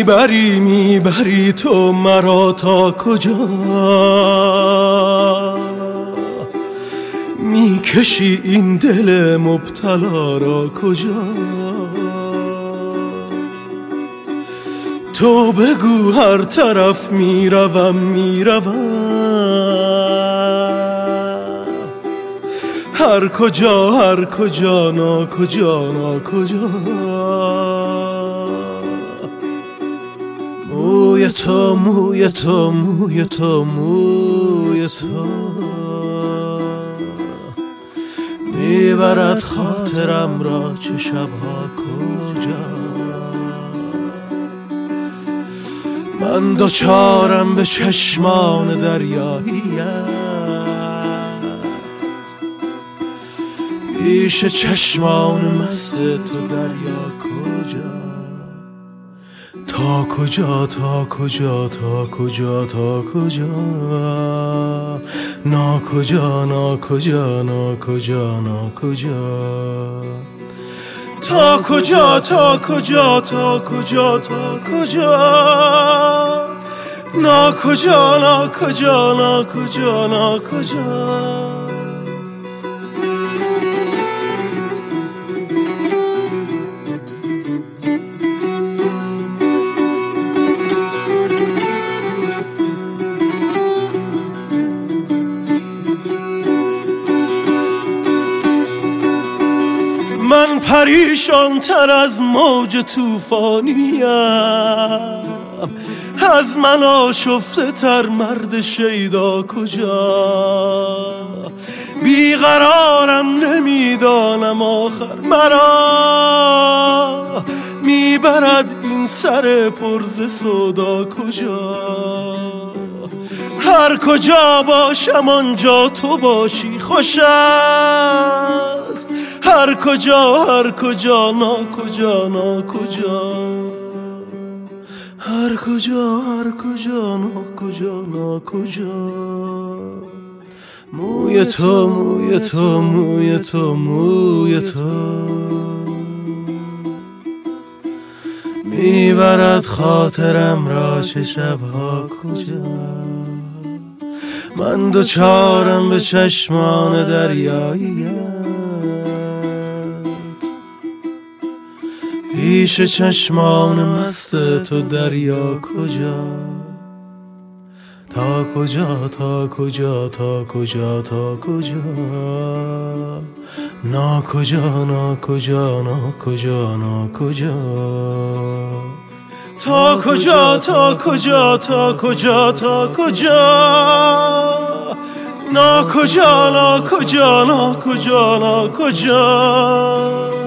میبری تو مرا تا کجا، میکشی این دل مبتلا را کجا. تو بگو هر طرف میروم هر کجا ناکجا موی تو میبرد خاطرم را چه شبها کجا. من دوچارم به چشمان دریاییت، پیش چشمان مست تو دریا کجا. تا کجا ناکجا تا کجا ناکجا. من پریشان تر از موج طوفانیم، از من آشفته تر مرد شیدا کجا. بیقرارم نمیدانم آخر مرا میبرد این سر پرز سودا کجا. هر کجا باشم آنجا تو باشی خوش است، هر کجا ناکجا موی تو میبرد خاطرم را چه شبها کجا. من دوچارم به چشمان دریاییت، پیش چشمان مست تو دریا کجا. تا کجا ناکجا تا کجا ناکجا